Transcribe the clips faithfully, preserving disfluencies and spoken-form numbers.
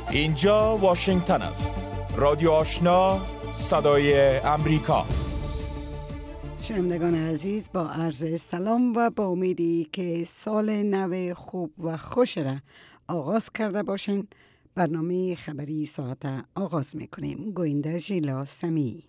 اینجا واشنگتن است. رادیو آشنا، صدای امریکا. شنوندگان عزیز، با عرض سلام و با امیدی که سال نو خوب و خوش را آغاز کرده باشین، برنامه خبری ساعت آغاز میکنیم. گوینده ژیلا سمیعی.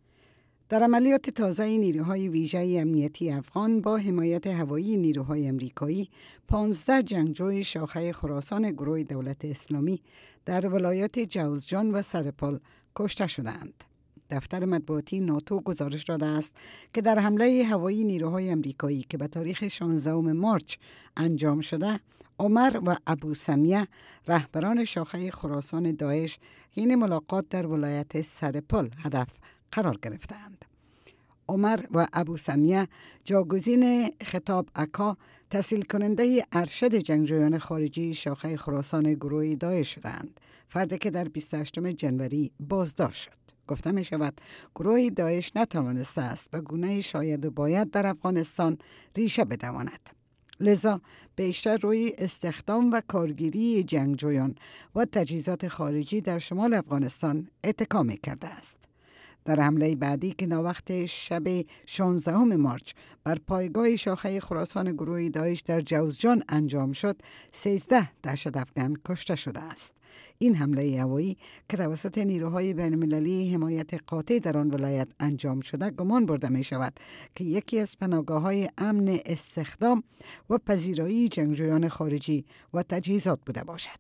در عملیات تازه نیروهای ویژه امنیتی افغان با حمایت هوایی نیروهای امریکایی، پانزده جنگجوی شاخه خراسان گروه دولت اسلامی در ولایات جوزجان و سرپل کشته شدند. دفتر مطبوعاتی ناتو گزارش داده است که در حمله هوایی نیروهای امریکایی که به تاریخ شانزدهم مارچ انجام شده، عمر و ابو سمیه رهبران شاخه خراسان داعش حین ملاقات در ولایت سرپل هدف قرار گرفتند. عمر و ابو سمیه جاگزین خطاب اکا تحصیل کننده ارشد جنگجویان خارجی شاخه خراسان گروه داعش شدند، فردی که در بیست و هشتم ژانویه بازداشت شد. گفته می شود گروه داعش نتوانسته است به گونه شاید و باید در افغانستان ریشه بدواند، لذا بیشتر روی استخدام و کارگیری جنگجویان و تجهیزات خارجی در شمال افغانستان اتکا می کرده است. در حمله بعدی که ناوقت شب شانزدهم مارچ بر پایگاه شاخه خراسان گروه داعش در جوزجان انجام شد، سیزده دهشت افغان کشته شده است. این حمله هوایی که توسط نیروهای بین‌المللی حمایت قاطع در آن ولایت انجام شده، گمان برده می شود که یکی از پناهگاه‌های امن استخدام و پذیرایی جنگجویان خارجی و تجهیزات بوده باشد.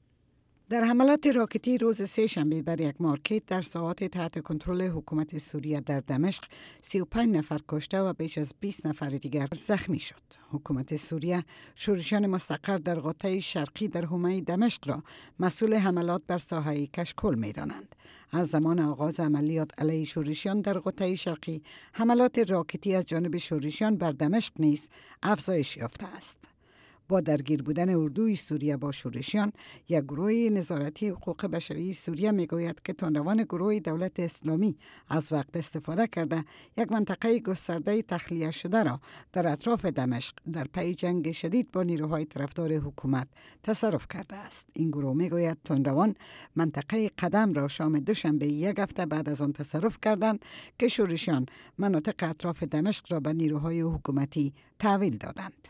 در حملات راکتی روز سه شنبه بر یک مارکت در ساحات تحت کنترل حکومت سوریه در دمشق، سی و پنج نفر کشته و بیش از بیست نفر دیگر زخمی شد. حکومت سوریه شورشیان مستقر در قطعه شرقی در حومه دمشق را مسئول حملات بر ساحه کشکول می دانند. از زمان آغاز عملیات علیه شورشیان در قطعه شرقی، حملات راکتی از جانب شورشیان بر دمشق نیز افزایش یافته است. با درگیر بودن اردوی سوریه با شورشیان، یک گروه نظارتی حقوق بشری سوریه میگوید که تندروان گروه دولت اسلامی از وقت استفاده کرده یک منطقه گسترده تخلیه شده را در اطراف دمشق در پی جنگ شدید با نیروهای طرفدار حکومت تصرف کرده است. این گروه میگوید تندروان منطقه قدم را شام دوشنبه یک هفته بعد از آن تصرف کردند که شورشیان مناطق اطراف دمشق را به نیروهای حکومتی تحویل دادند.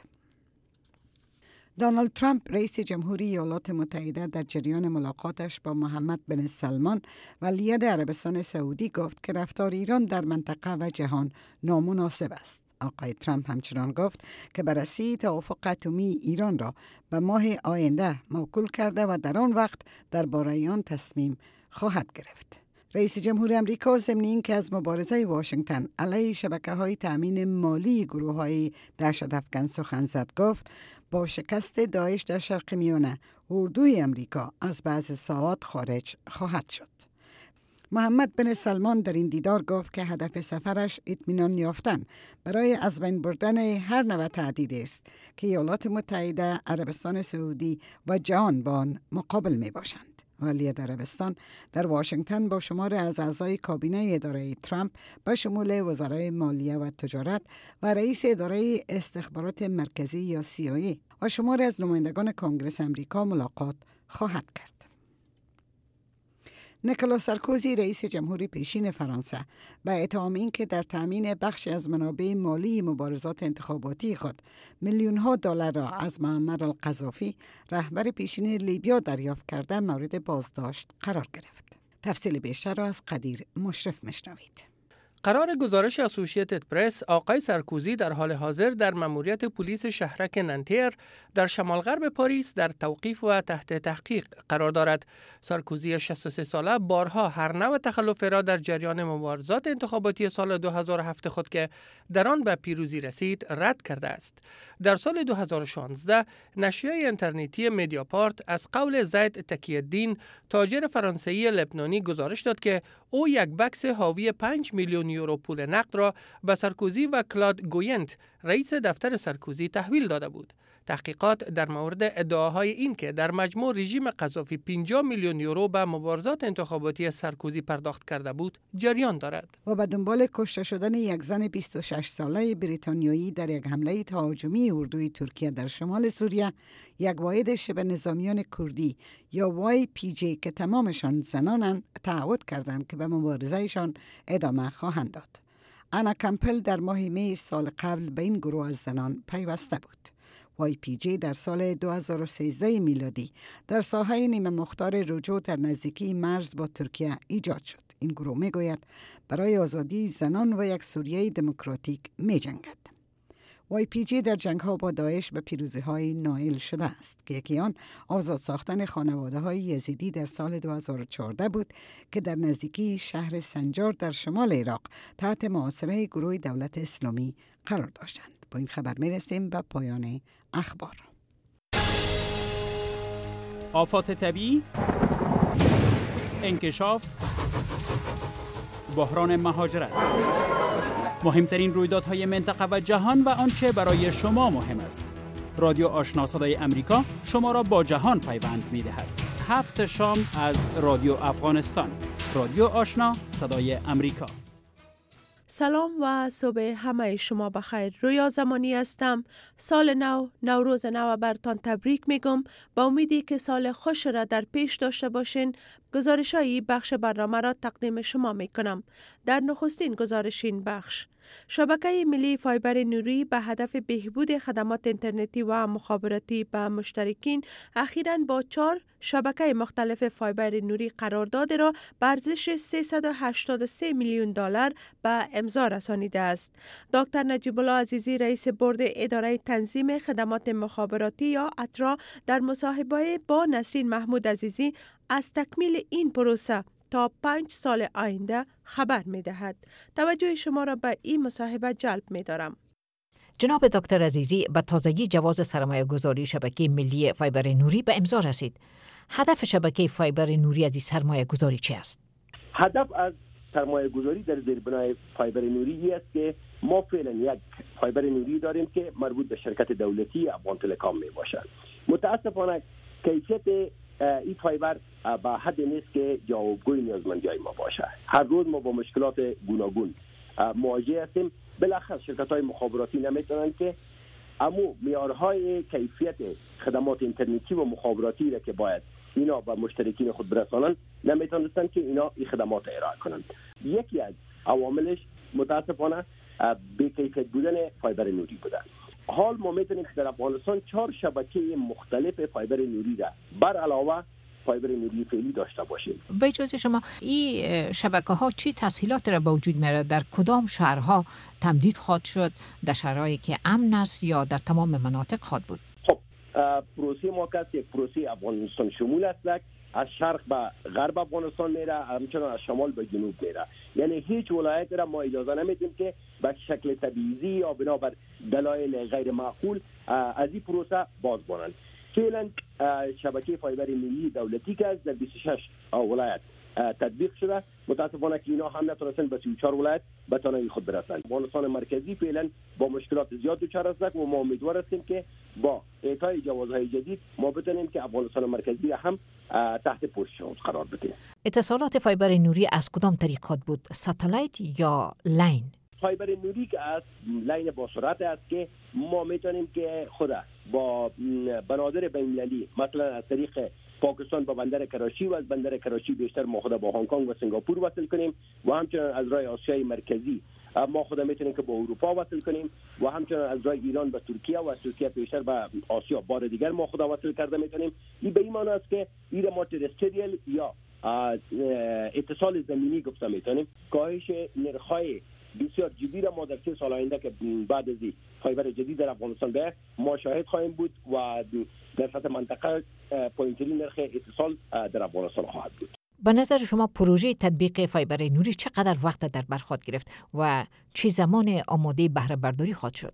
دونالد ترامپ رئیس جمهوری ایالات متحده در جریان ملاقاتش با محمد بن سلمان ولی عهد عربستان سعودی گفت که رفتار ایران در منطقه و جهان نامناسب است. آقای ترامپ همچنان گفت که بررسی توافق اتمی ایران را به ماه آینده موکول کرده و در آن وقت درباره آن تصمیم خواهد گرفت. رئیس جمهور امریکا ضمن اینکه از مبارزه واشنگتن علیه شبکه‌های تأمین مالی گروه‌های دهشت افکن سخن زد، گفت با شکست داعش در شرق میانه، اردوی امریکا از بعض ساحات خارج خواهد شد. محمد بن سلمان در این دیدار گفت که هدف سفرش اطمینان یافتن برای از بین بردن هر نوع تهدید است که ایالات متحده، عربستان سعودی و جهان با آن مقابل می باشند. ولیعهد عربستان در واشنگتن با شمار از اعضای کابینه اداره ترامپ به شمول وزرای مالیه و تجارت و رئیس اداره استخبارات مرکزی یا سی آی ای و شمار از نمایندگان کنگره امریکا ملاقات خواهد کرد. نیکولا سارکوزی رئیس جمهوری پیشین فرانسه به اتهام اینکه در تامین بخش از منابع مالی مبارزات انتخاباتی خود میلیون ها دلار را از معمر القذافی رهبر پیشین لیبیا دریافت کرده مورد بازداشت قرار گرفت. تفصیل بیشتر را از قدیر مشرف میشنوید. قرار گزارش اسوسییتد پرس، آقای سارکوزی در حال حاضر در مأموریت پلیس شهرک نانتر در شمال غرب پاریس در توقیف و تحت تحقیق قرار دارد. سارکوزی شصت و سه ساله بارها هر نوع تخلف را در جریان مبارزات انتخاباتی سال دو هزار و هفت خود که در آن به پیروزی رسید رد کرده است. در سال دو هزار و شانزده نشریه اینترنتی مدیاپارت از قول زید تکی‌الدین، تاجر فرانسوی لبنانی، گزارش داد که او یک بکس حاوی پنج میلیون یورو پول نقد را به سارکوزی و کلاد گوینت، رئیس دفتر سارکوزی، تحویل داده بود. تحقیقات در مورد ادعاهای این که در مجموع رژیم قذافی پنجاه میلیون یورو به مبارزات انتخاباتی سارکوزی پرداخت کرده بود جریان دارد. و به دنبال کشته شدن یک زن بیست و شش ساله بریتانیایی در یک حمله تهاجمی اردوی ترکیه در شمال سوریه، یک واحد شبه نظامیان کردی یا وای پی جی که تمامشان زنانند تعهد کردند که به مبارزهشان ادامه خواهند داد. انا کمپل در ماه می سال قبل به این گروه از زنان پیوسته بود. وای پی جی در سال دو هزار و سیزده میلادی در ساحه نیمه مختار رجوع در نزدیکی مرز با ترکیه ایجاد شد. این گروه می گوید برای آزادی زنان و یک سوریه دموکراتیک می جنگد. وای پی جی در جنگ ها با داعش به پیروزی های نائل شده است که یکی آن آزاد ساختن خانواده های یزیدی در سال دو هزار و چهارده بود که در نزدیکی شهر سنجار در شمال عراق تحت محاصره گروه دولت اسلامی قرار داشتند. با این خبر می رسیم به پایان اخبار. آفات طبیعی، انکشاف، بحران مهاجرت، مهمترین رویدادهای منطقه و جهان و آنچه برای شما مهم است. رادیو آشنا صدای امریکا شما را با جهان پیوند می دهد. هفت شام از رادیو افغانستان. رادیو آشنا صدای امریکا. سلام و صبح همه شما بخیر. رویا زمانی هستم. سال نو، نوروز نو برتان تبریک میگم. با امیدی که سال خوش را در پیش داشته باشین. گزارش‌های بخش برنامه را تقدیم شما میکنم. در نخستین گزارش این بخش، شبکه ملی فایبر نوری به هدف بهبود خدمات اینترنتی و مخابراتی به مشترکین اخیراً با چهار شبکه مختلف فایبر نوری قرارداد را به ارزش سیصد و هشتاد و سه میلیون دلار به امضا رسانیده است. دکتر نجیب الله عزیزی رئیس بورد اداره تنظیم خدمات مخابراتی یا اترا در مصاحبه با نسرین محمود عزیزی از تکمیل این پروسه تا پنج سال آینده خبر می دهد. توجه شما را به این مصاحبه جلب می دارم. جناب دکتر عزیزی، به تازگی جواز سرمایه گذاری شبکه ملی فایبر نوری به امضا رسید. هدف شبکه فایبر نوری از این سرمایه گذاری چی است؟ هدف از سرمایه گذاری در زیربنای فایبر نوری است که ما فعلا یک فایبر نوری داریم که مربوط به شرکت دولتی افغان تلکام می باشد. متاسفانه کیفیت این فایبر به حد نیست که جوابگوی نیازمندی‌های ما باشه. هر روز ما با مشکلات گوناگون مواجه هستیم. بالاخره شرکت‌های مخابراتی نمیتونن که امو معیارهای کیفیت خدمات اینترنتی و مخابراتی را که باید اینا به مشترکین خود برسانند نمیتونستن که اینا این خدمات ارائه کنند. یکی از عواملش متاسفانه بی‌کیفیت بودن فایبر نوری بوده. حال ما میتونیم که در افغانستان چهار شبکه مختلف فایبر نوری را بر علاوه فایبر نوری فعلی داشته باشیم. به اجازه شما، این شبکه ها چی تسهیلات را به وجود میاره؟ در کدام شهرها تمدید خواهد شد؟ در شهرهایی که امن است یا در تمام مناطق خواهد بود؟ خب پروسه ما که یک پروسه افغانستان شمول است، از شرق به غرب افغانستان میره، همچنان از شمال به جنوب میره. یعنی هیچ ولایت را ما اجازه نمیدیم که به شکل تبعیضی یا بنابر دلایل غیر معقول از این پروسه باز مانند. فعلا شبکه فایبر ملی دولتی که در بیست و شش ولایت تطبیق شده، متاسفانه که اینا هم نتونستن به سی و چهار ولایت به توانایی خود برسند. افغانستان مرکزی فعلا با مشکلات زیاد دچار است و ما امیدوار هستیم که با اعطای جوازهای جدید ما بتونیم که افغانستان مرکزی هم تحت پوشش خود قرار بدیم. اتصالات فایبر نوری از کدام طریقات بود؟ ساتلایت یا لاین؟ فایبر نوری که از لاین با سرعت است که ما میتونیم که خود با بنادر بین‌المللی مثلا از طریق پاکستان با بندر کراچی و از بندر کراچی بیشتر ما خود با هنگ کنگ و سنگاپور وصل کنیم و همچنان از راه آسیای مرکزی ما خود میتونیم که با اروپا وصل کنیم و همچنان از راه ایران به ترکیه و از ترکیه بیشتر به آسیا بار دیگر ما خود وصل کرده میتونیم. این به این معنی است که این ما ترستریال یا اتصال زمینی گفته میتونیم. کاهش نرخ‌های بسیار جدی را ما در سه سال آینده که بعد از فایبر جدید در افغانستان به ما شاهد خواهیم بود و در سطح منطقه پایین‌ترین نرخ اتصال در افغانستان خواهد بود. به نظر شما پروژه تطبیق فایبر نوری چقدر وقت در بر خواهد گرفت و چه زمان آماده بهره برداری خواهد شد؟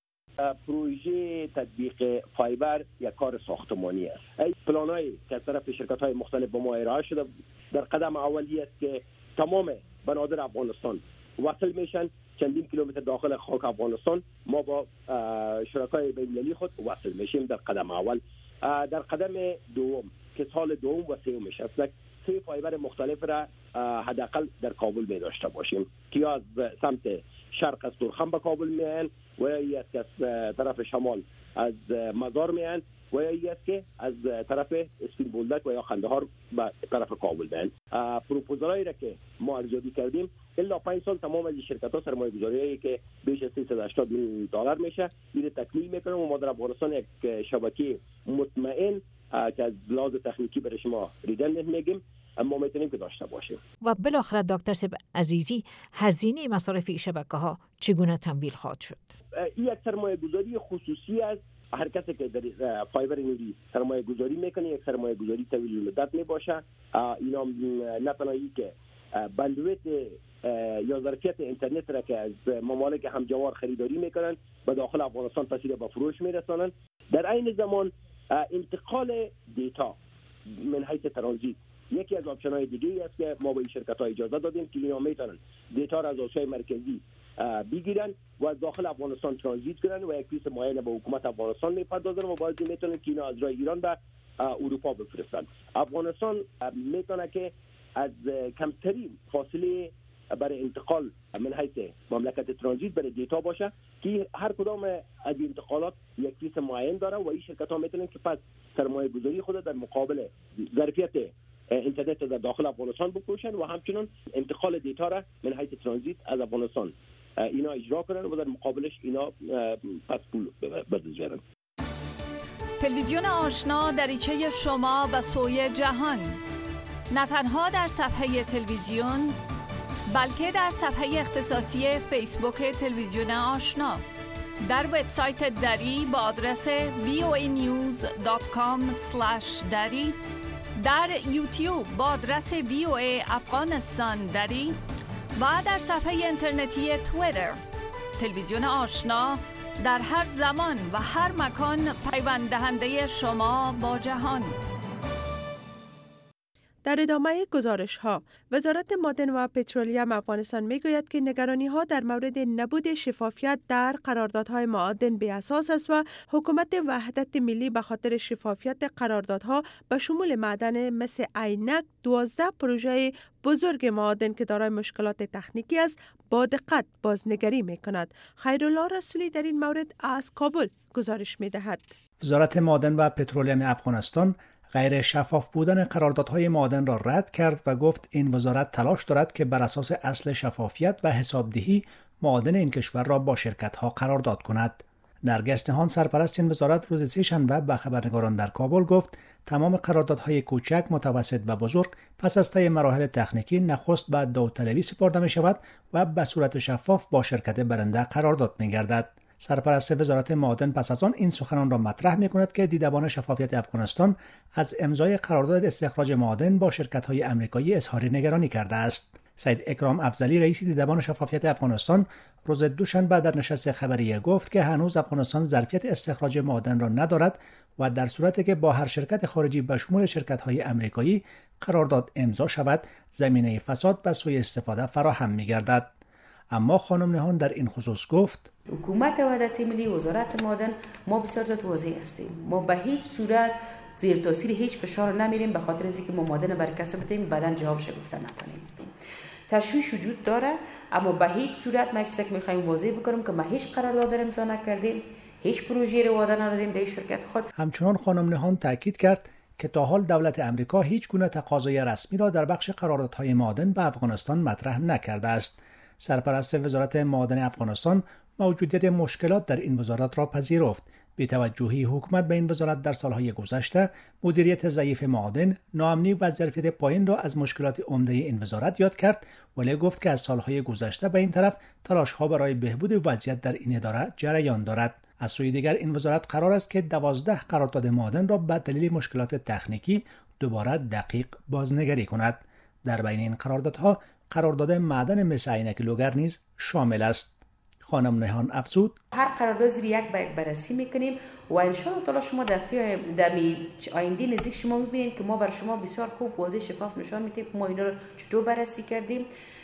پروژه تطبیق فایبر یک کار ساختمانی است. پلان‌های که از طرف شرکت‌های مختلف به ما ارائه شده در قدم اولی است که تمام بنادر افغانستان وصل میشن چندین کیلومتر داخل خاک افغانستان ما با شرکای بین‌المللی خود وصل میشیم در قدم اول. در قدم دوم که سال دوم و سومش است سه فایبر مختلف را حداقل در کابل می داشته باشیم که از سمت شرق از تورخم به کابل میان و یا از طرف شمال از مزار میان و یا است که از طرف اسپین بولدک و یا قندهار به طرف کابل میان. پروپوزالایی را که ما ارزیابی کردیم الا پنج سال تمام از شرکت ها سرمایه گذاریایی که بیش از سیصد و هشتاد میلیون دلار میشه میره تکمیل میکنه و ما در افغانستان یک شبکه مطمئن که از لحاظ تکنیکی برای شما ریدندنت میگیم اما میتونیم که داشته باشیم. و بالاخره دکتر صاحب عزیزی هزینه مصارف این شبکه ها چگونه تمویل خواهد شد؟ این یک سرمایه گذاری خصوصی است. هر کسی که در فایبر نوری سرمایه گذاری میکنه یک سرمایه گذاری طویل مدت میباشه. اینا نه تنها که بندویت یا ظرفیت اینترنت را که از ممالک همجوار خریداری میکنن به داخل افغانستان پسیده به فروش میرسانن. در عین زمان انتقال دیتا من حیث ترانزیت یکی از آپشن‌های دیگه است که ما به این شرکت‌ها اجازه دادیم که اینا میتونن دیتا را از آسیای مرکزی بگیرن و از داخل افغانستان ترانزیت کنن و یک پیس معین به حکومت افغانستان میپردازن و بعضی میتونن که اینا از راه ایران به اروپا بفرستن. افغانستان میتونه که از کمترین فاصله برای انتقال من حیث مملکت ترانزیت برای دیتا باشه که هر کدام از انتقالات یک پیس معین داره و این شرکت ها میتونن که پس سرمایه گذاری خود در مقابل ظرفیت اینترنت در داخل افغانستان بکوشن و همچنین انتقال دیتا را من حیث ترانزیت از افغانستان اینا اجرا کنن و در مقابلش اینا پس پول بدزدن. تلویزیون آشنا دریچه شما به سوی جهان، نه تنها در صفحه تلویزیون بلکه در صفحه اختصاصی فیسبوک تلویزیون آشنا، در وبسایت دری با آدرس وی او ای نیوز دات کام اسلش دری، در یوتیوب با آدرس وی او ای افغانستان دری و در صفحه اینترنتی توییتر. تلویزیون آشنا در هر زمان و هر مکان پیوند دهنده شما با جهان. در ادامه گزارش ها، وزارت معدن و پترولیم افغانستان می گوید که نگرانی ها در مورد نبود شفافیت در قراردادهای معادن بی اساس است و حکومت وحدت ملی به خاطر شفافیت قراردادها به شمول معدن مثل عینک دوازده پروژه بزرگ معادن که دارای مشکلات تکنیکی است با دقت بازنگری می کند. خیرالله رسولی در این مورد از کابل گزارش می دهد. وزارت معدن و پترولیم افغانستان غیر شفاف بودن قراردادهای معادن را رد کرد و گفت این وزارت تلاش دارد که بر اساس اصل شفافیت و حسابدهی معادن این کشور را با شرکت‌ها قرارداد کند. نرگس نهان سرپرست این وزارت روز سه‌شنبه به خبرنگاران در کابل گفت تمام قراردادهای کوچک، متوسط و بزرگ پس از طی مراحل تکنیکی نخست به داوطلبی سپرده می شود و به صورت شفاف با شرکت برنده قرارداد می گردد. سرپرست وزارت معادن پس از آن این سخنان را مطرح می کند که دیدبان شفافیت افغانستان از امضای قرارداد استخراج معادن با شرکت‌های آمریکایی اظهار نگرانی کرده است. سید اکرام افضلی رئیس دیدبان شفافیت افغانستان روز دوشنبه در نشست خبریه گفت که هنوز افغانستان ظرفیت استخراج معادن را ندارد و در صورتی که با هر شرکت خارجی به شمول شرکت‌های آمریکایی قرارداد امضا شود، زمینه فساد و سوء استفاده فراهم می‌گردد. اما خانم نهان در این خصوص گفت حکومت وحدت ملی، وزارت معدن، ما بسیار زیاد واضح هستیم. ما به هیچ صورت زیر تاثیر هیچ فشار نمیریم به خاطر اینکه ما معدن بر کسب بدیم بعداً جواب شگفته نکنیم. تشویش وجود داره اما به هیچ صورت ما چیزی که می‌خوایم واضح بکنیم که ما هیچ قرارداد امضا نکردیم، هیچ پروژه‌ای رو وعده ندادیم در شرکت خود. همچنان خانم نهان تاکید کرد که تا حال دولت آمریکا هیچ گونه تقاضای رسمی را در بخش قراردادهای معادن به افغانستان مطرح نکرده است. سرپرست وزارت معادن افغانستان موجودیت مشکلات در این وزارت را پذیرفت. بی توجهی حکومت به این وزارت در سالهای گذشته مدیریت ضعیف معادن، ناامنی و ظرفیت پایین را از مشکلات عمده این وزارت یاد کرد، ولی گفت که از سالهای گذشته به این طرف تلاش‌ها برای بهبود وضعیت در این اداره جریان دارد. از سوی دیگر این وزارت قرار است که دوازده قرارداد معادن را به دلیل مشکلات تکنیکی دوباره دقیق بازنگری کند. در بین این قراردادها قرارداد معدن مثل عینک لوگر نیز شامل است. خانم نهان افزود هر قرارداد زیر یک به یک بررسی میکنیم و ان شاء الله تعالی شما در در آینده نزدیک شما میبینید که ما بر شما بسیار خوب واضح شفاف نشان میدیم که ما اینا رو چطور بررسی کردیم.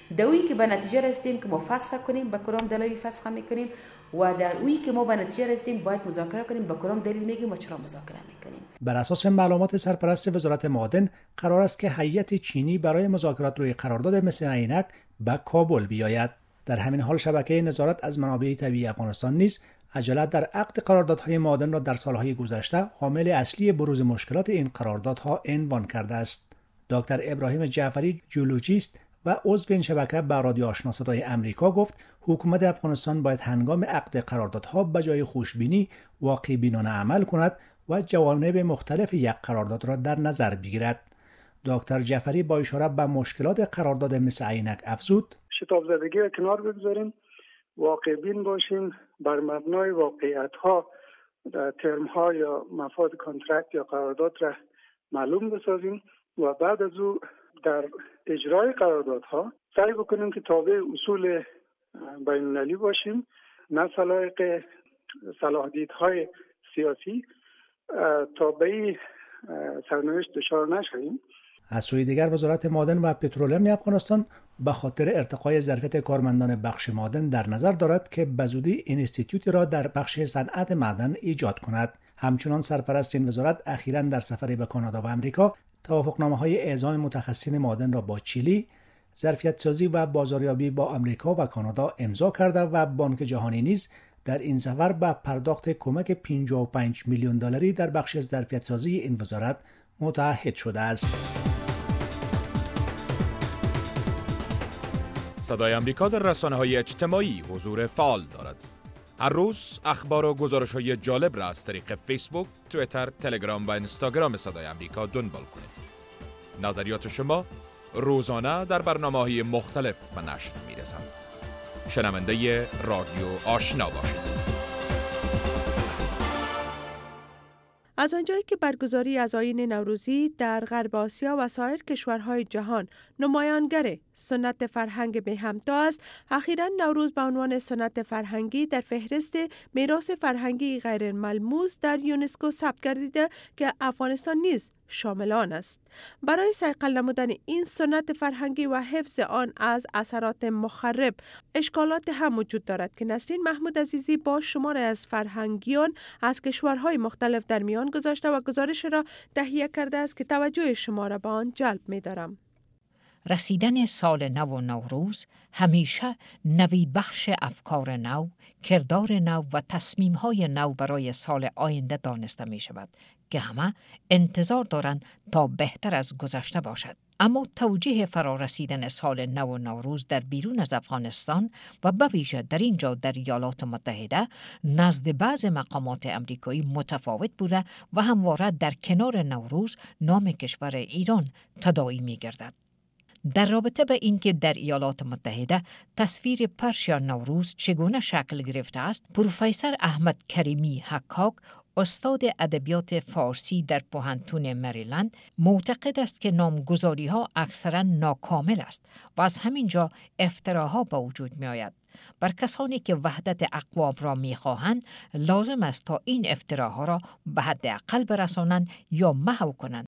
دوی که به نتیجه رسیدیم که ما فسخ کنیم به کدام دلایل فسخ میکنیم و در اویی که ما به نتیجه رسیدیم باید مذاکره کنیم به کدام دلیل میگیم و چرا مذاکره میکنیم. بر اساس معلومات سرپرست وزارت معادن قرار است که هیئت چینی برای مذاکرات روی قرارداد مثل عینک به کابل بیاید. در همین حال شبکه نظارت از منابع طبیعی افغانستان نیز عجله در عقد قراردادهای معادن را در سالهای گذشته حامل اصلی بروز مشکلات این قراردادها عنوان کرده است. دکتر ابراهیم جعفری جیولوژیست و عضو این شبکه به رادیو آشنا صدای امریکا گفت حکومت افغانستان باید هنگام عقد قراردادها به جای خوشبینی واقع بینانه عمل کند و جوانب مختلف یک قرارداد را در نظر بگیرد. دکتر جعفری با اشاره به مشکلات قرارداد مثل عینک افزود: شتاب زدگی را کنار بگذاریم، واقع بین باشیم، بر مبنای واقعیت‌ها ترم‌ها یا مفاد کنترکت یا قرارداد را معلوم بسازیم و بعد از او در اجرای قراردادها سعی بکنیم که تابع اصول بین‌المللی باشیم، نه سلایق صلاح‌دیدهای سیاسی تابع سرنوشت دچار نشویم. از سوی دیگر وزارت معادن و پترولیم افغانستان به خاطر ارتقای ظرفیت کارمندان بخش معادن در نظر دارد که بزودی اینستیتوتی را در بخش صنعت معدن ایجاد کند. همچنان سرپرست این وزارت اخیراً در سفری به کانادا و امریکا توافقنامه‌های اعزام متخصصین معادن را با چیلی، ظرفیت سازی و بازاریابی با امریکا و کانادا امضا کرده و بانک جهانی نیز در این سفر به پرداخت کمک پنجاه و پنج میلیون دلاری در بخش ظرفیت سازی این وزارت متعهد شده است. صدای امریکا در رسانه‌های اجتماعی حضور فعال دارد. هر روز اخبار و گزارش‌های جالب را از طریق فیسبوک، توییتر، تلگرام و اینستاگرام صدای امریکا دنبال کنید. نظریات شما روزانه در برنامه‌های مختلف به نشر می‌رسند. شنونده رادیو آشنا باشید. از آنجایی که برگزاری از آیین نوروزی در غرب آسیا و سایر کشورهای جهان نمایانگر سنت فرهنگ به همتا است، اخیراً نوروز به عنوان سنت فرهنگی در فهرست میراث فرهنگی غیر ملموس در یونسکو ثبت گردیده که افغانستان نیز شامل آن است. برای صیقل نمودن این سنت فرهنگی و حفظ آن از اثرات مخرب، اشکالات هم وجود دارد که نسرین محمود عزیزی با شمار از فرهنگیان از کشورهای مختلف در میان گذاشته و گزارش را تهیه کرده است که توجه شما را به آن جلب می دارم. رسیدن سال نو و نوروز همیشه نوید بخش افکار نو، کردار نو و تصمیم‌های نو برای سال آینده دانسته می شود که همه انتظار دارند تا بهتر از گذشته باشد. اما توجیه فرا رسیدن سال نو و نوروز در بیرون از افغانستان و به ویژه در اینجا در ایالات متحده نزد بعض مقامات امریکایی متفاوت بوده و همواره در کنار نوروز نام کشور ایران تداعی می گردد. در رابطه به اینکه در ایالات متحده تصویر پرشیا نوروز چگونه شکل گرفته است، پروفسور احمد کریمی حکاک، استاد ادبیات فارسی در پوهنتون مریلند، معتقد است که نامگذاری‌ها اکثراً ناکامل است و از همین جا افتراها به وجود می آید. بر کسانی که وحدت اقوام را می خواهند لازم است تا این افتراها را به حداقل برسانند یا محو کنند.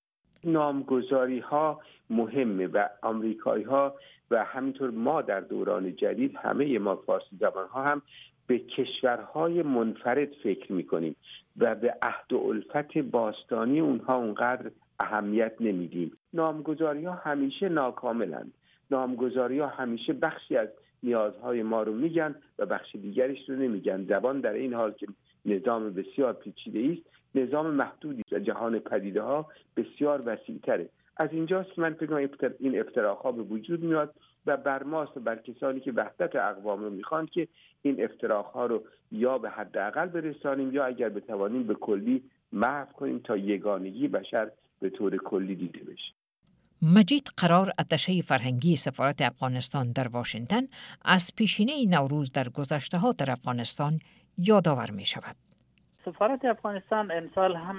نامگذاری‌ها مهمه و آمریکایی‌ها و همینطور ما در دوران جدید همه ما فارسی زبان‌ها هم به کشورهای منفرد فکر می‌کنیم و به عهد و الفت باستانی اونها اونقدر اهمیت نمیدیم. نامگذاری‌ها همیشه ناکاملند. نامگذاری‌ها همیشه بخشی از نیازهای ما رو میگن و بخش دیگرش رو نمیگن. زبان در این حال که نظام بسیار پیچیده است، نظام محدودی است و جهان پدیده‌ها بسیار وسیع‌تره. از اینجاست که من فکر می‌کنم این افتراها به وجود میاد و بر ماست و بر کسانی که وحدت اقوام رو میخوان که این افتراها رو یا به حداقل برسانیم یا اگر بتوانیم به کلی محو کنیم تا یگانگی بشر به طور کلی دیده بشه. مجید قرار، اتشه فرهنگی سفارت افغانستان در واشنگتن، از پیشینه نوروز در گذشته‌ها در افغانستان یادآور می شود. سفارت افغانستان امسال هم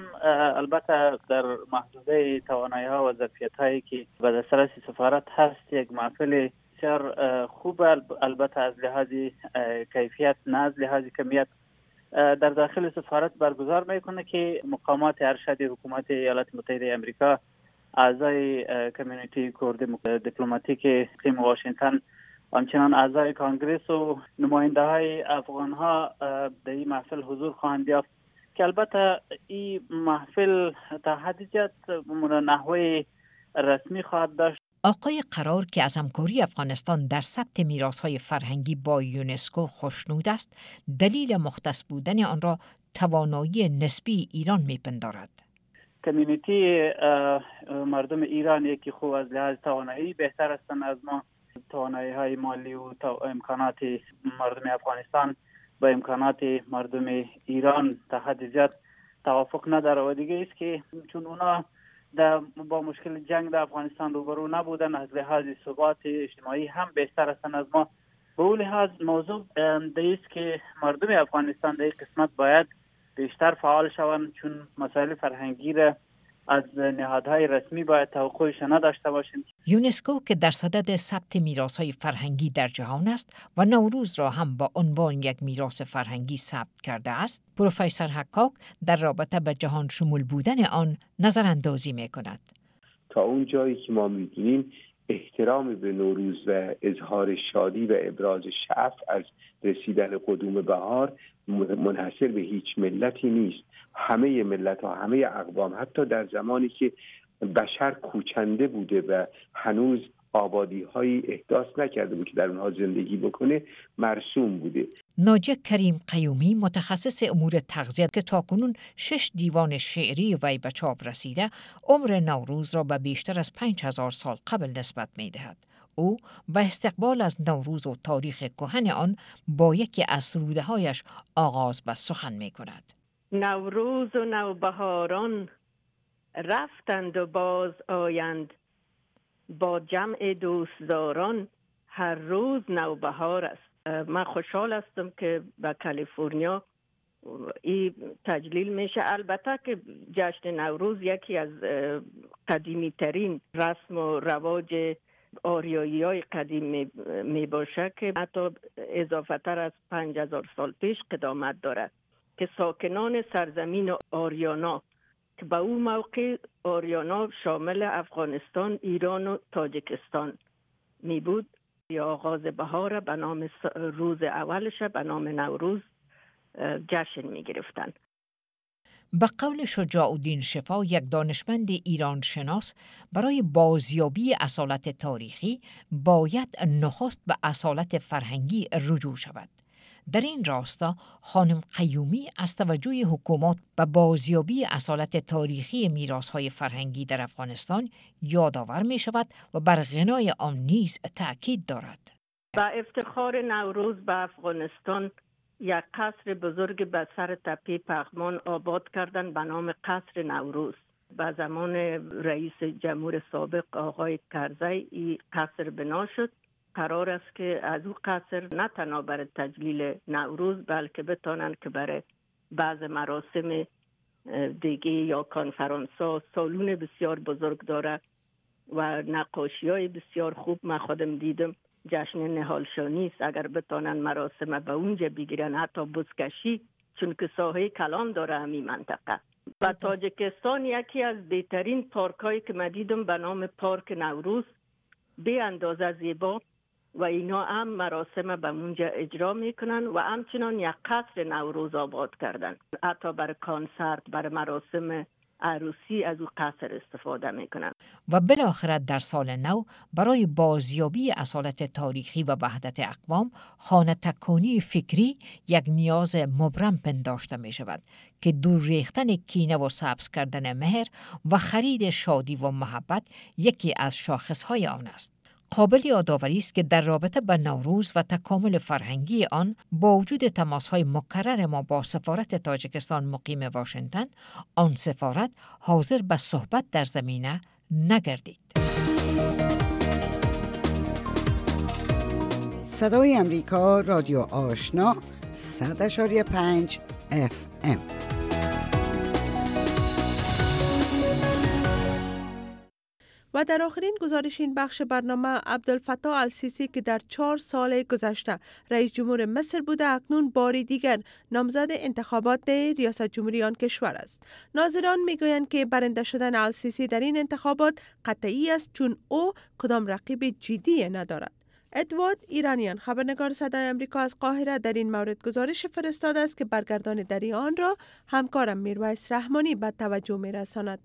البته در محدوده توانایی‌ها و ظرفیت‌هایی که به دسترس سفارت هست یک محفل بسیار خوب البته از لحاظ کیفیت نه از لحاظ کمیت در داخل سفارت برگزار میکنه که مقامات ارشد حکومت ایالات متحده آمریکا، اعضای کمیونیتی کرد دیپلماتیک اقلیم واشنگتن همچنان اعضای کانگرس و نماینده های افغان ها در این محفل حضور خواهند یافت که البته این محفل تا حدی جد نحوه رسمی خواهد داشت. آقای قرار که از همکاری افغانستان در ثبت میراث‌های فرهنگی با یونسکو خوشنود است، دلیل مختص بودن آن را توانایی نسبی ایران میپندارد. کمیونیتی مردم ایران یکی خوب از لحاظ توانایی بهتر هستند از ما. توانایی های مالی و امکانات مردم افغانستان با امکانات مردم ایران تا حد زیاد توافق نداره و دیگه است که چون اونا در با مشکل جنگ در افغانستان روبرو نبودن، از لحاظ ثبات اجتماعی هم بهتر هستند از ما. به اون لحاظ موضوع است که مردم افغانستان در این قسمت باید بیشتر فعال شوند، چون مسائل فرهنگی را از نهادهای رسمی باید توقعش نداشته باشیم. یونسکو که در صدد ثبت میراث‌های فرهنگی در جهان است و نوروز را هم با عنوان یک میراث فرهنگی ثبت کرده است، پروفسور حکاک در رابطه به جهان شمول بودن آن نظر اندازی می کند. تا اون جایی که ما می‌دونیم احترام به نوروز و اظهار شادی و ابراز شعف از رسیدن قدوم بهار منحصر به هیچ ملتی نیست. همه ملت ها، همه اقوام، حتی در زمانی که بشر کوچنده بوده و هنوز آبادی هایی احداث نکرده بود که در اونها زندگی بکنه، مرسوم بوده. ناجی کریم قیومی متخصص امور تغذیه که تاکنون شش دیوان شعری وی به چاپ رسیده، عمر نوروز را به بیشتر از پنج هزار سال قبل نسبت می دهد. او به استقبال از نوروز و تاریخ کهن آن با یکی از سروده هایش آغاز به سخن می کند. نوروز و نوبهاران رفتند و باز آیند، با جمع دوستداران هر روز نوبهار است. من خوشحال هستم که به کالیفرنیا این تجلیل میشه. البته که جشن نوروز یکی از قدیمی ترین رسم و رواج آریایی های قدیم می باشه که حتی اضافه تر از پنج هزار سال پیش قدامت دارد، که ساکنان سرزمین آریانا که به اون موقع آریانا شامل افغانستان، ایران و تاجیکستان می بود، یا آغاز بهار به نام روز اولش به نام نوروز جشن می گرفتن. به قول شجاع الدین شفا، یک دانشمند ایران شناس، برای بازیابی اصالت تاریخی باید نخست به اصالت فرهنگی رجوع شود. در این راستا خانم قیومی از توجه حکومت به بازیابی اصالت تاریخی میراث‌های فرهنگی در افغانستان یادآور می شود و بر غنای آن نیز تأکید دارد. با افتخار نوروز به افغانستان یک قصر بزرگ به سر تپه پغمان آباد کردن به نام قصر نوروز. به زمان رئیس جمهور سابق آقای کرزی این قصر بنا شد. قرار است که از او قصر نه تنها برای تجلیل نوروز بلکه بتانند که برای بعض مراسم دیگه یا کنفرانس ها سالون بسیار بزرگ داره و نقاشی های بسیار خوب. من خودم دیدم جشن نهالشانی است، اگر بتانن مراسم به اونجا بگیرن، حتی بزکشی، چون که ساحه کلان داره همین منطقه. و تاجیکستان یکی از بهترین پارک هایی که من دیدم به نام پارک نوروز، به اندازه زیبا، و اینا هم مراسم به اونجا اجرا میکنن و همچنان یک قصر نوروز آباد کردن. حتی برای کنسرت، برای مراسم عروسی از او قصر استفاده میکنن. و بالاخره در سال نو برای بازیابی اصالت تاریخی و وحدت اقوام، خانه تکانی فکری یک نیاز مبرم پنداشته می شود که دور ریختن کینه و سبز کردن مهر و خرید شادی و محبت یکی از شاخصهای آن است. قابل یادآوری است که در رابطه با نوروز و تکامل فرهنگی آن، با وجود تماس‌های مکرر ما با سفارت تاجیکستان مقیم واشنگتن، آن سفارت حاضر به صحبت در زمینه نگردید. صدای امریکا، رادیو آشنا، صد اشاری پنج اف ام. و در آخرین گزارش این بخش برنامه، عبدالفتاح السیسی که در چهار سال گذشته رئیس جمهور مصر بوده، اکنون باری دیگر نامزد انتخابات ریاست جمهوری آن کشور است. ناظران میگویند که برنده شدن السیسی در این انتخابات قطعی است، چون او کدام رقیب جدی ندارد. ادوارد ایرانیان خبرنگار صدای آمریکا از قاهره در این مورد گزارش فرستاده است که برگردان دری آن را همکارم میرویس رحمانی به توجه میرساند.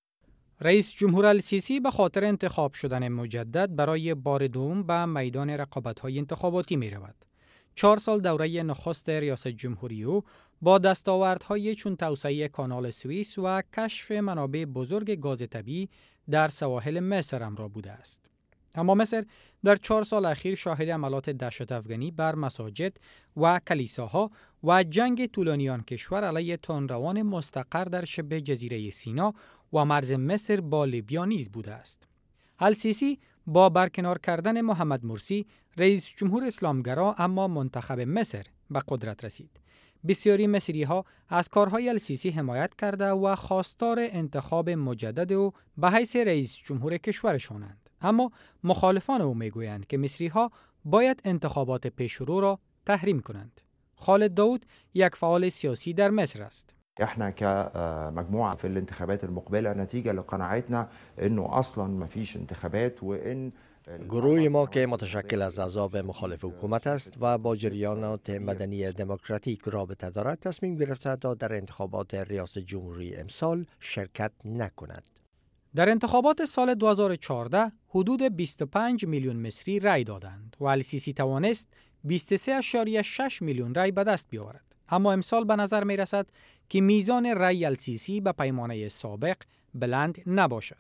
رئیس جمهور السیسی به خاطر انتخاب شدن مجدد برای بار دوم به میدان رقابت‌های انتخاباتی می‌رود. چهار سال دوره نخست ریاست جمهوری او با دستاوردهای چون توسعه کانال سوئیس و کشف منابع بزرگ گاز طبیعی در سواحل مصر امرا بوده است. اما مصر در چهار سال اخیر شاهد عملات دهشت‌افکنی بر مساجد و کلیساها و جنگ طولانی آن کشور علیه تندروان مستقر در شبه جزیره سینا و مرز مصر با لیبیا نیز بوده است. السیسی با برکنار کردن محمد مرسی رئیس جمهور اسلامگرا اما منتخب مصر به قدرت رسید. بسیاری مصری‌ها از کارهای السیسی حمایت کرده و خواستار انتخاب مجدد او به حیث رئیس جمهور کشورشانند. اما مخالفان او میگویند که مصری‌ها باید انتخابات پیشرو را تحریم کنند. خالد داود یک فعال سیاسی در مصر است. احنا كمجموعه في الانتخابات المقبله نتيجه لقناعتنا انه اصلا ما فيش انتخابات وان گروه ما که متشکل از احزاب مخالف حکومت است و با جریانات مدنی دموکراتیک رابطه دارد تصمیم گرفته تا در انتخابات ریاست جمهوری امسال شرکت نکند. در انتخابات سال دو هزار و چهارده حدود بیست و پنج میلیون مصری رای دادند و السیسی توانست بیست و سه ممیز شش میلیون رای به دست بیاورد. اما امسال به نظر می رسد که میزان رای السیسی به پیمانه سابق بلند نباشد.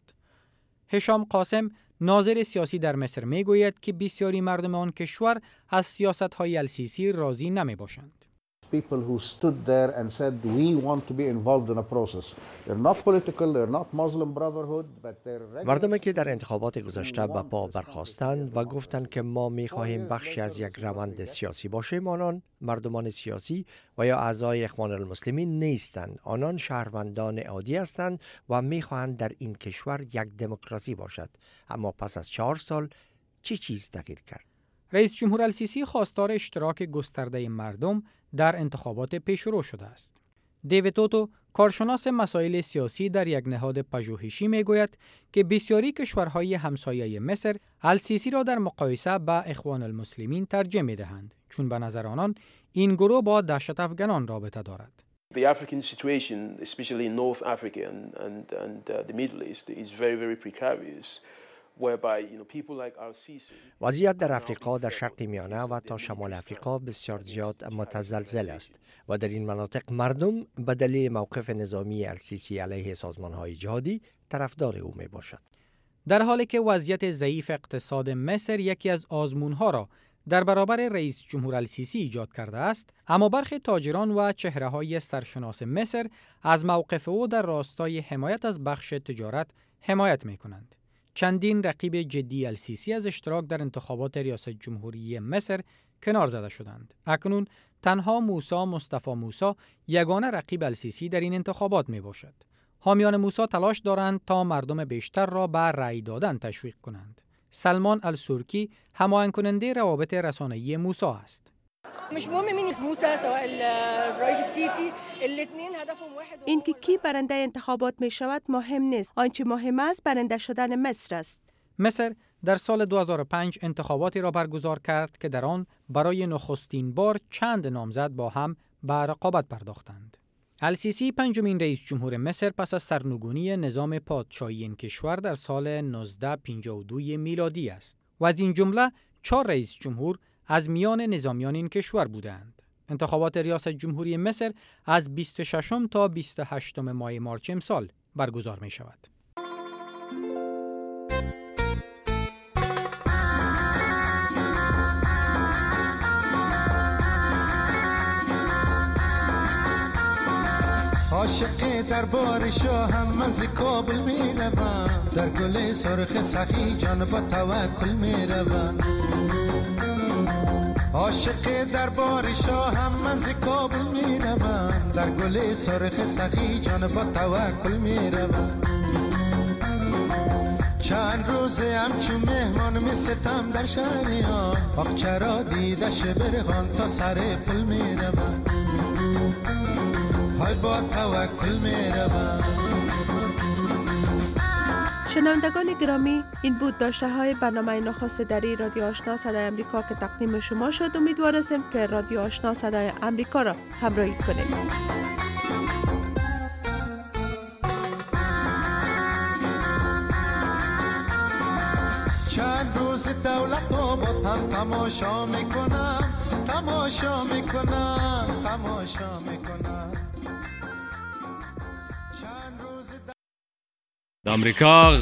هشام قاسم ناظر سیاسی در مصر می گوید که بسیاری مردم آن کشور از سیاست‌های السیسی راضی نمی باشند. People who stood there and said we want to be involved in a process. They're not political, they're not Muslim Brotherhood, but they're مردمی که در انتخابات گذشته به پا برخاستند و گفتند که ما می‌خواهیم بخشی از یک روند سیاسی باشیم، آنان مردمان سیاسی و یا اعضای اخوان المسلمین نیستند. آنان شهروندان عادی هستند و می‌خواهند در این کشور یک دموکراسی باشد. اما پس از چهار سال چه چیز تغییر کرد؟ رئیس جمهور السیسی خواستار اشتراک گسترده مردم در انتخابات پیشرو شده است. دیوید توتو، کارشناس مسائل سیاسی در یک نهاد پژوهشی میگوید که بسیاری کشورهای همسایه مصر السیسی را در مقایسه با اخوان المسلمین ترجیح می‌دهند، چون به نظر آنان این گروه با دهشت افغانان رابطه دارد. The African situation, especially in North Africa and and and uh, the Middle East, is very very precarious. وضعیت در افریقا در شرق میانه و تا شمال افریقا بسیار زیاد متزلزل است و در این مناطق مردم به دلیل موقف نظامی السیسی علیه سازمان‌های جهادی طرفدار او می باشد. در حالی که وضعیت ضعیف اقتصاد مصر یکی از آزمون‌ها را در برابر رئیس جمهور السیسی ایجاد کرده است، اما برخی تاجران و چهره‌های سرشناس مصر از موقف او در راستای حمایت از بخش تجارت حمایت می‌کنند. چندین رقیب جدی السیسی از اشتراک در انتخابات ریاست جمهوری مصر کنار زده شدند. اکنون تنها موسی مصطفی موسی یگانه رقیب السیسی در این انتخابات می باشد. حامیان موسی تلاش دارند تا مردم بیشتر را به رأی دادن تشویق کنند. سلمان السورکی هماهنگ کننده روابط رسانه‌ای موسی است. مش مهم مين موسی سواء الرئيس السيسي الاثنين هدفهم واحد. اینکه کی برنده انتخابات می شود مهم نیست. آنچه مهم است برنده شدن مصر است. مصر در سال دو هزار و پنج انتخاباتی را برگزار کرد که در آن برای نخستین بار چند نامزد با هم به رقابت پرداختند. السیسی پنجمین رئیس جمهور مصر پس از سرنگونی نظام پادشاهی این کشور در سال هزار و نهصد و پنجاه و دو میلادی است و از این جمله چهار رئیس جمهور از میان نظامیان این کشور بودند. انتخابات ریاست جمهوری مصر از بیست و ششم تا بیست و هشتم ماه مارس امسال برگزار می شود. عاشق دربار شاهم من ز کابل می روم، در گل سرخ سخی جان با توکل می روم. عاشق دربار شاهم من ز کابل می روم، در گل سرخ سخی جان با توکل می روم. چند روزه همچون مهمان می ستم در شهریان، آخ چرا دیدش برهان تا سر پل می روم. های با توکل می روم. شنوندگان گرامی، این بود داشته های برنامه نخست دری رادیو آشنا صدای امریکا که تقدیم شما شد. امیدوار هستیم که رادیو آشنا صدای امریکا را همراهی کنید. چند روز دولت آباد هم تماشا میکنم تماشا میکنم تماشا میکنم د امریکا